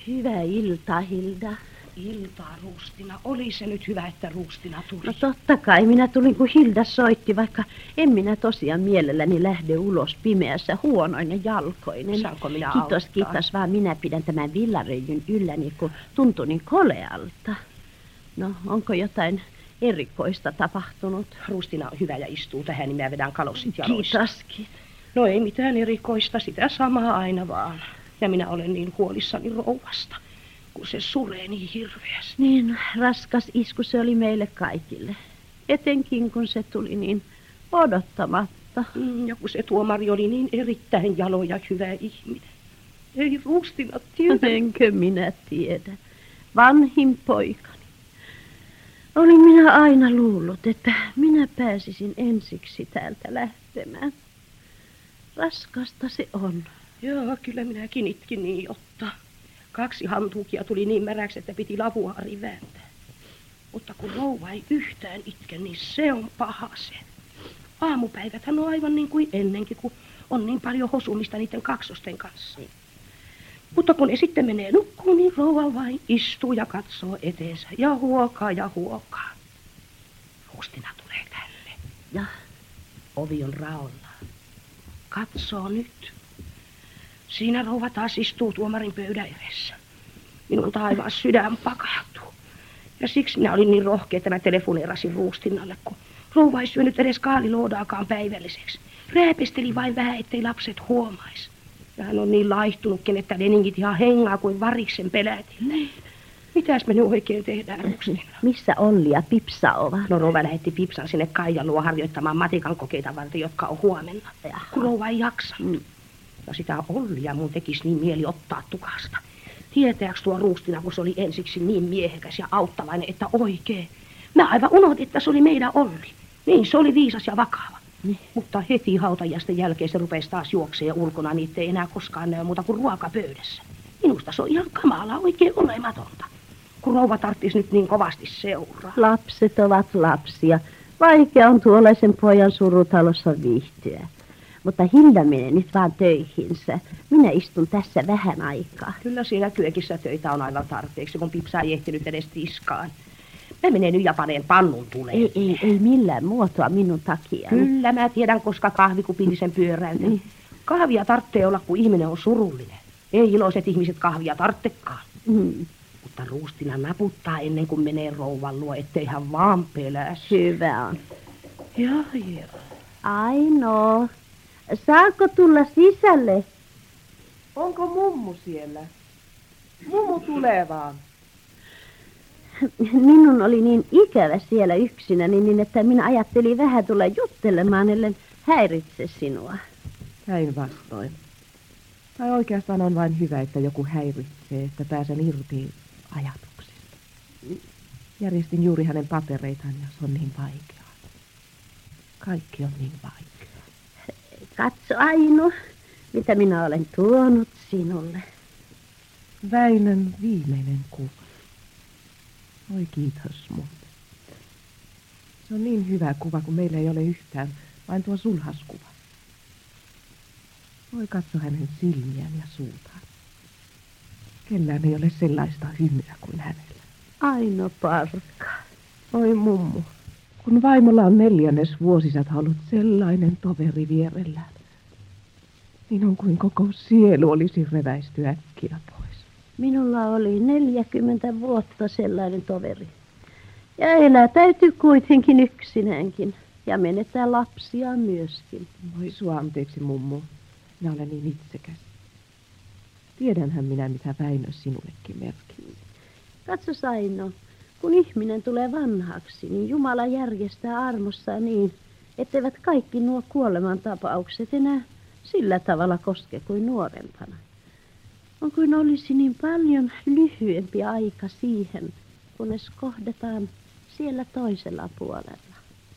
Hyvää iltaa, Hilda. Iltaa, Ruustina. Oli se nyt hyvä, että Ruustina tuli. No totta kai, minä tulin kun Hilda soitti, vaikka en minä tosiaan mielelläni lähde ulos pimeässä huonoinen jalkoinen. Saanko minä Kiitos, auttaa? kiitos, vaan minä pidän tämän villaröijyn ylläni, kun tuntui niin kolealta. No, onko jotain erikoista tapahtunut? Ruustina on hyvä ja istuu tähän, niin mä vedän kalossit jaloista. Kiitoskin. No ei mitään erikoista, sitä samaa aina vaan. Ja minä olen niin huolissani rouvasta, kun se suree niin hirveästi. Niin raskas isku se oli meille kaikille. Etenkin kun se tuli niin odottamatta. Ja kun se tuomari oli niin erittäin jalo ja hyvä ihminen. Ei Ruustina tiedä. Enkö minä tiedä. Vanhin poikani. Olin minä aina luullut, että minä pääsisin ensiksi täältä lähtemään. Raskasta se on. Joo, kyllä minäkin itkin niin ottaa. 2 hantuukia tuli niin märäksi, että piti lavuaari vääntää. Mutta kun rouva ei yhtään itke, niin se on paha se. Aamupäiväthän on aivan niin kuin ennenkin, kun on niin paljon hosumista niiden kaksosten kanssa. Mutta kun ne sitten menee nukkuun, niin rouva vain istuu ja katsoo eteensä ja huokaa ja huokaa. Ruustina tulee tälle. Ja Ovi on raolla. Katsoo nyt. Siinä rouva taas istuu tuomarin pöydän edessä. Minun taivaan sydän pakahtuu. Ja siksi minä olin niin rohkea, että mä telefoneerasin Ruustinalle, kun rouva ei syönyt edes kaaliloodaakaan päivälliseksi. Rääpesteli vain vähän, ettei lapset huomais. Ja hän on niin laihtunutkin, että leningit ihan hengaa kuin variksen pelätillä. Mitäs me nyt oikein tehdään, Ruustina? missä Olli ja Pipsa ovat? No rouva lähetti Pipsan sinne Kaijan luo harjoittamaan matikan kokeita varten, jotka on huomenna. Kun rouva ei jaksa. Ja sitä Ollia mun tekisi niin mieli ottaa tukasta. Tietääks tuo Ruustina, kun se oli ensiksi niin miehekäs ja auttavainen, että oikein. Mä aivan unohdin, että se oli meidän Olli. Niin, se oli viisas ja vakava. Mutta heti hautajaisten jälkeen se rupesi taas juokseen ulkona, niin ei enää koskaan näy muuta kuin ruokapöydässä. Minusta se on ihan kamalaa, oikein olematonta. Kun rouva tarttisi nyt niin kovasti seuraa. Lapset ovat lapsia. Vaikea on tuollaisen pojan surutalossa viihtyä. Mutta Hilda menee nyt vaan töihinsä. Minä istun tässä vähän aikaa. Kyllä siellä kyökissä töitä on aivan tarpeeksi, kun Pipsa ei ehtinyt edes tiskaan. Mä menen nyt ja paneen pannun tuleen. Ei millään muotoa minun takia. Kyllä mä tiedän, koska kahvikupillisen pyöräytän. Kahvia tarvitsee olla, kun ihminen on surullinen. Ei iloiset ihmiset kahvia tarvitsekaan. Mutta Ruustina naputtaa ennen kuin menee rouvan luo, ettei hän vaan peläs. Hyvä on. Joo. Aino, saako tulla sisälle? Onko mummu siellä? Mummu tulee vaan. Minun oli niin ikävä siellä yksinäni, niin että minä ajattelin vähän tulla juttelemaan, ellen häiritse sinua. Päinvastoin. Tai oikeastaan on vain hyvä, että joku häiritsee, että pääsen irti ajatuksista. Järjestin juuri hänen papereitaan ja se on niin vaikeaa. Kaikki on niin vaikeaa. Katso, Aino, mitä minä olen tuonut sinulle. Väinön viimeinen kuva. Oi kiitos muuten. Se on niin hyvä kuva, kun meillä ei ole yhtään, vain tuo sulhaskuva. Voi katso hänen silmiään ja suutaan. Kellään ei ole sellaista hymyä kuin hänellä. Aino Parkka. Oi mummu, kun vaimolla on 4. vuosisata ollut sellainen toveri vierellään, niin on kuin koko sielu olisi reväisty äkkiä pois. Minulla oli 40 vuotta sellainen toveri. Ja elää täytyy kuitenkin yksinäänkin. Ja menetään lapsia myöskin. Voi sua anteeksi, mummu. Minä olen niin itsekäs. Tiedänhän minä, mitä Väinö sinullekin merkitsee. Katso, Aino, kun ihminen tulee vanhaksi, niin Jumala järjestää armossaan niin, etteivät kaikki nuo kuolemantapaukset enää sillä tavalla koske kuin nuorempana. On kuin olisi niin paljon lyhyempi aika siihen, kunnes kohdataan siellä toisella puolella.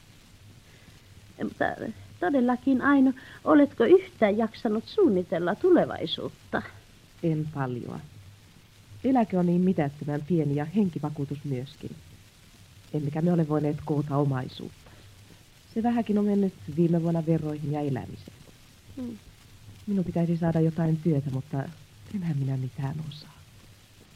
Mutta todellakin, Aino, oletko yhtään jaksanut suunnitella tulevaisuutta? En paljoa. Eläke on niin mitättömän pieni ja henkivakuutus myöskin. Emmekä me ole voineet koota omaisuutta. Se vähäkin on mennyt viime vuonna veroihin ja elämiseen. Minun pitäisi saada jotain työtä, mutta enhän minä mitään osaa.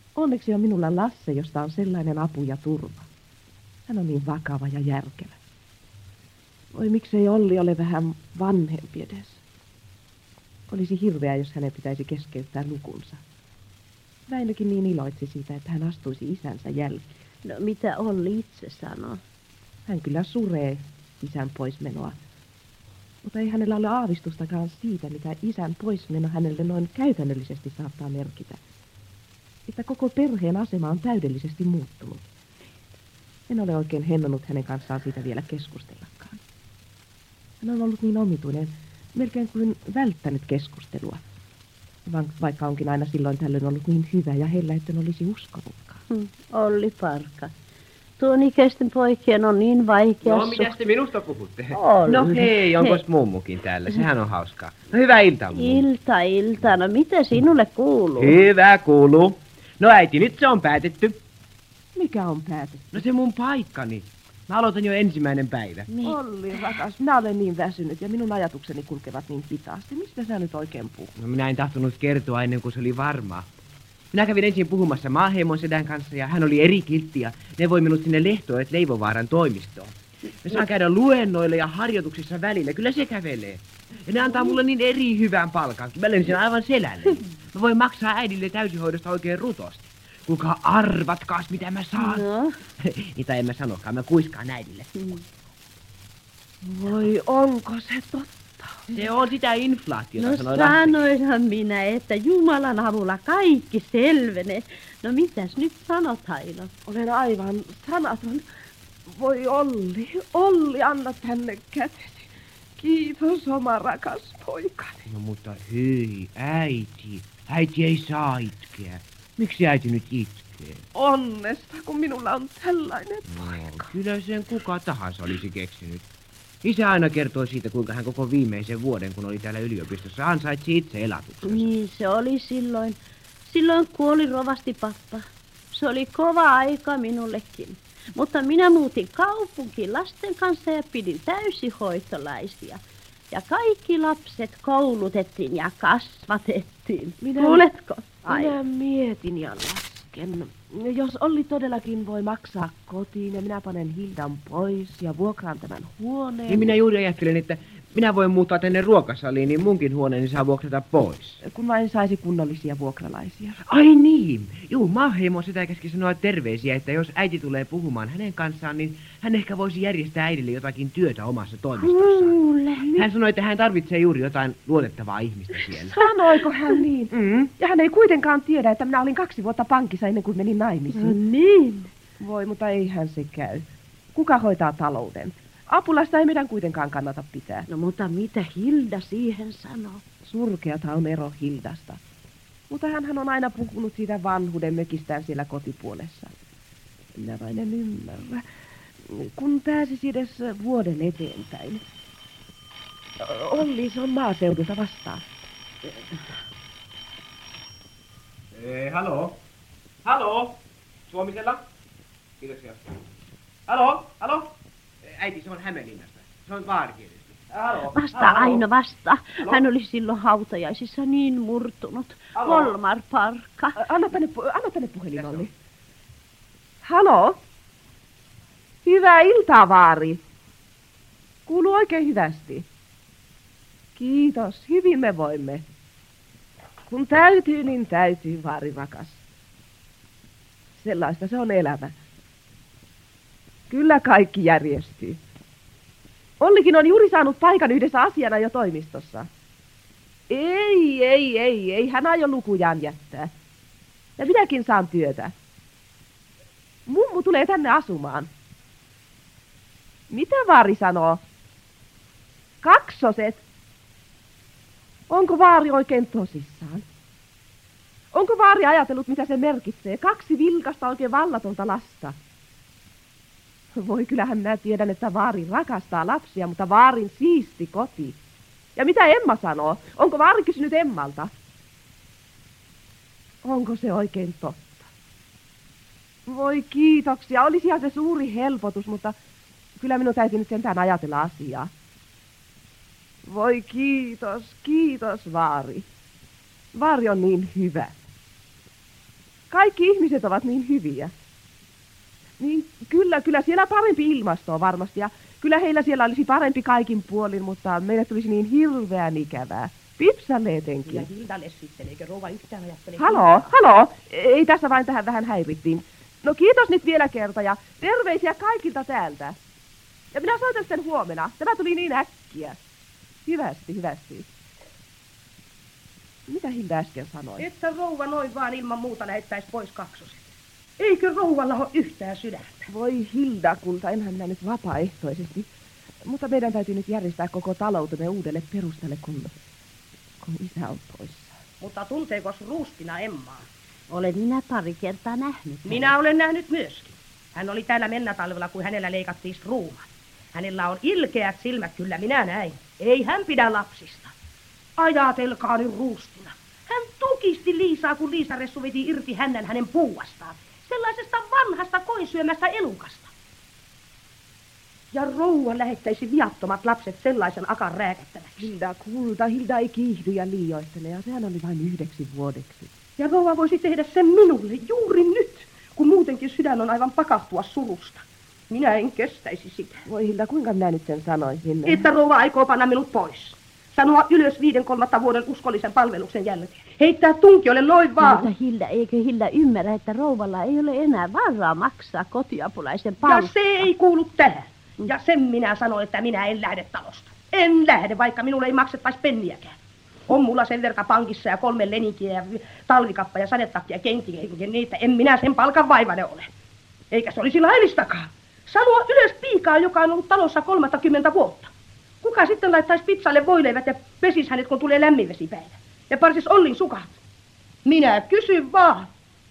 Onneksi on minulla Lasse, josta on sellainen apu ja turva. Hän on niin vakava ja järkevä. Oi, miksei Olli ole vähän vanhempi edes. Olisi hirveää, jos hänen pitäisi keskeyttää lukunsa. Väinökin niin iloitsi siitä, että hän astuisi isänsä jälkeen. No mitä Olli itse sanoo? Hän kyllä suree isän poismenoa. Mutta ei hänellä ole aavistustakaan siitä, mitä isän poismeno hänelle noin käytännöllisesti saattaa merkitä. Että koko perheen asema on täydellisesti muuttunut. En ole oikein hennonnut hänen kanssaan siitä vielä keskustellakaan. Hän on ollut niin omituinen, melkein kuin välttänyt keskustelua. Vaikka onkin aina silloin tällöin ollut niin hyvä ja heillä, etten olisi uskonutkaan. Olli Parka. Tuon ikäisten poikien on niin vaikea. No, mitä te minusta puhutte? Olli. No hei, onkos mummukin täällä? Sehän on hauskaa. No hyvää iltaa, mummu. Ilta. No mitä sinulle kuuluu? Hyvä kuuluu. No äiti, nyt se on päätetty. Mikä on päätetty? No se mun paikkani. Mä aloitan jo 1. päivä. Olli, rakas, minä olen niin väsynyt ja minun ajatukseni kulkevat niin hitaasti. Mistä sä nyt oikein puhut? No minä en tahtonut kertoa ennen kuin se oli varmaa. Minä kävin ensin puhumassa maaheimon sedän kanssa ja hän oli eri kiltti ja neuvoi minut sinne Lehtoet Leivovaaran toimistoon. Me saan käydä luennoilla ja harjoituksissa välillä, kyllä se kävelee. Ja ne antaa mulle niin eri hyvän palkan, mä lensin aivan selälle. Mä voin maksaa äidille täysihoidosta oikein rutosti. Kuka arvatkaas mitä mä saan? No. Niitä en mä sanokaan, mä kuiskaan äidille. Voi, onko se totta? Se on sitä inflaatiota, No sanoi Lasse. sanoinhan minä, että Jumalan avulla kaikki selvenee. No mitäs nyt sanot, Haino? Olen aivan sanaton. Voi Olli, anna tänne kätesi. Kiitos, oma rakas poikani. No mutta hei, äiti. Äiti ei saa itkeä. Miksi äiti nyt itkee? Onnesta, kun minulla on tällainen paikka. Kyllä sen kuka tahansa olisi keksinyt. Isä aina kertoi siitä, kuinka hän koko viimeisen vuoden, kun oli täällä yliopistossa, ansaitsi itse elatuksensa. Niin se oli silloin. Silloin kuoli rovasti pappa. Se oli kova aika minullekin. Mutta minä muutin kaupunkiin lasten kanssa ja pidin täysihoitolaisia. Ja kaikki lapset koulutettiin ja kasvatettiin. Kuuletko? Minä mietin ja lasken. Jos Olli todellakin voi maksaa kotiin ja minä panen Hildan pois ja vuokraan tämän huoneen. Niin minä juuri ajattelin, että minä voin muuttaa tänne ruokasaliin, niin munkin huoneeni saa vuokrata pois. Kun vain saisi kunnollisia vuokralaisia. Ai niin! Juu, maaheimo sitä käski sanoa terveisiä, että jos äiti tulee puhumaan hänen kanssaan, niin hän ehkä voisi järjestää äidille jotakin työtä omassa toimistossaan. Hän sanoi, että hän tarvitsee juuri jotain luotettavaa ihmistä siellä. Sanoiko hän niin? Ja hän ei kuitenkaan tiedä, että minä olin 2 vuotta pankissa ennen kuin menin naimisiin. No niin. Voi, mutta eihän se käy. Kuka hoitaa talouden? Apulasta ei meidän kuitenkaan kannata pitää. No mutta mitä Hilda siihen sanoo? Surkeata on ero Hildasta. Mutta hänhän on aina puhunut siitä vanhuuden mökistään siellä kotipuolessa. Minä vain en ymmärrä. Kun pääsisi edes vuoden eteenpäin. Olli, se on maaseudulta vastaan. Haloo? Haloo? Suomisella? Kiitoksia. Haloo? Äiti, se on Hämeenlinnasta. Se on vaarikielistä. Haloo? Vasta Aino, vasta. Hän oli silloin hautajaisissa niin murtunut. Volmar Parkka. Anna tänne puhelin, Olli. Haloo? Hyvää iltaa, vaari. Kuuluu oikein hyvästi. Kiitos, hyvin me voimme. Kun täytyy, niin täytyy, vaari rakas. Sellaista se on elämä. Kyllä kaikki järjestyy. Ollikin on juuri saanut paikan yhdessä asiana jo toimistossa. Ei, hän aio lukujaan jättää. Ja minäkin saan työtä. Mummu tulee tänne asumaan. Mitä vaari sanoo? 2. Onko vaari oikein tosissaan? Onko vaari ajatellut, mitä se merkitsee? 2 vilkasta oikein vallatonta lasta. Voi, kyllähän minä tiedän, että vaari rakastaa lapsia, mutta vaarin siisti koti. Ja mitä Emma sanoo? Onko vaari kysynyt Emmalta? Onko se oikein totta? Voi kiitoksia, olisihan se suuri helpotus, mutta kyllä minun täytyy nyt sentään ajatella asiaa. Voi kiitos, vaari. Vaari on niin hyvä. Kaikki ihmiset ovat niin hyviä. Niin kyllä siellä parempi ilmasto on varmasti. Ja kyllä heillä siellä olisi parempi kaikin puolin, mutta meille tulisi niin hirveän ikävää. Pipsalle etenkin. Ja Hildalle sitten, eikö rouva yhtään ajattele? Haloo. Ei tässä vain tähän vähän häirittiin. No kiitos nyt vielä kerta ja terveisiä kaikilta täältä. Ja minä soitan sitten huomenna. Tämä tuli niin äkkiä. Hyvästi. Mitä Hilda äsken sanoi? Että rouva noin vaan ilman muuta lähettäisi pois kaksoset. Eikö rouvalla ole yhtään sydäntä? Voi Hilda, kulta, enhän minä nyt vapaaehtoisesti. Mutta meidän täytyy nyt järjestää koko taloutemme uudelle perustalle, kun isä on poissa. Mutta tunteeko Ruustina Emmaa? Olen minä pari kertaa nähnyt. Minä olen nähnyt myöskin. Hän oli täällä mennätalvella, kun hänellä leikattiin struuma. Hänellä on ilkeät silmät, kyllä minä näin. Ei hän pidä lapsista. Ajatelkaa nyt Ruustina. Hän tukisti Liisaa, kun Liisa-Ressu veti irti hänen puuastaan. Sellaisesta vanhasta koinsyömästä elukasta. Ja rouva lähettäisi viattomat lapset sellaisen akan rääkättäväksi. Hilda, kulta, Hilda ei kiihdy ja liioittele, ja sehän oli vain 9 vuodeksi. Ja rouva voisi tehdä sen minulle juuri nyt, kun muutenkin sydän on aivan pakahtua surusta. Minä en kestäisi sitä. Voi Hilda, kuinka minä nyt sen sanoisin? Että rouva aikoo panna minut pois. Sanoa ylös 5-3 vuoden uskollisen palveluksen jälkeen. Heittää tunkiolle noin vaan. Mutta Hilda, eikö Hilda ymmärrä, että rouvalla ei ole enää varaa maksaa kotiapulaisen palkkaa? Ja se ei kuulu tähän. Ja sen minä sanoin, että minä en lähde talosta. En lähde, vaikka minulle ei maksettaisi penniäkään. On mulla sen verta pankissa ja 3 leninkiä ja talvikappa ja sadetakki ja kenkiä, niin että en minä sen palkan vaivane ole. Eikä se olisi laillistakaan. Sanoa ylös piikaa, joka on ollut talossa 30 vuotta. Kuka sitten laittaisi pizzalle voileivät ja pesisi hänet, kun tulee lämminvesipäivä? Ja parsis Ollin sukat. Minä kysyn vaan.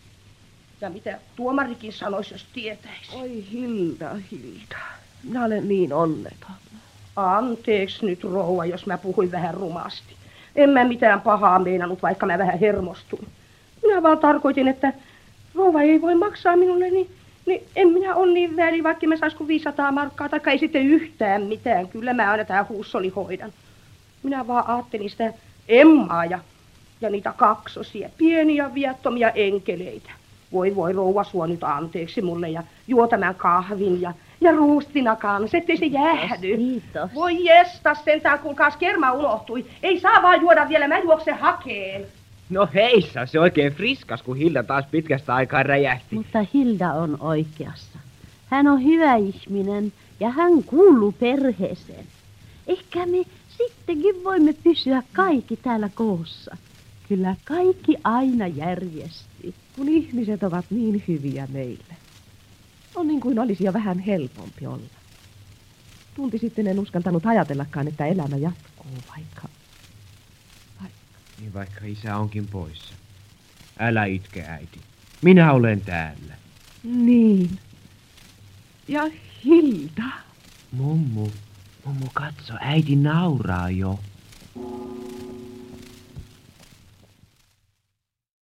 Ja mitä tuomarikin sanoisi, jos tietäisi? Oi Hilda. Minä olen niin onneton. Anteeksi nyt rouva, jos mä puhuin vähän rumasti. En mä mitään pahaa meinannut, vaikka mä vähän hermostuin. Minä vaan tarkoitin, että rouva ei voi maksaa minulle, niin en minä ole niin väli, vaikka mä sais kuin 500 markkaa, taikka ei sitten yhtään mitään. Kyllä mä aina tää huussoli hoidan. Minä vaan ajattelin sitä Emmaa ja niitä kaksosia, pieniä viattomia enkeleitä. Voi rouva, sua nyt anteeksi mulle ja juo tämän kahvin ja Ruustina kanssa, ettei se jäähdy. Kiitos. Voi jestas sentään, kuulkaas kerma unohtui. Ei saa vaan juoda vielä, mä juoksen hakeen. No heissa, se oikein friskas, kun Hilda taas pitkästä aikaa räjähti. Mutta Hilda on oikeassa. Hän on hyvä ihminen ja hän kuuluu perheeseen. Ehkä me sittenkin voimme pysyä kaikki täällä koossa. Kyllä kaikki aina järjestyy. Kun ihmiset ovat niin hyviä meille. On niin kuin olisi jo vähän helpompi olla. Tunti sitten en uskaltanut ajatellakaan, että elämä jatkuu, vaikka... Niin vaikka isä onkin poissa. Älä itke, äiti. Minä olen täällä. Niin. Ja Hilda. Mummu, katso, äiti nauraa jo.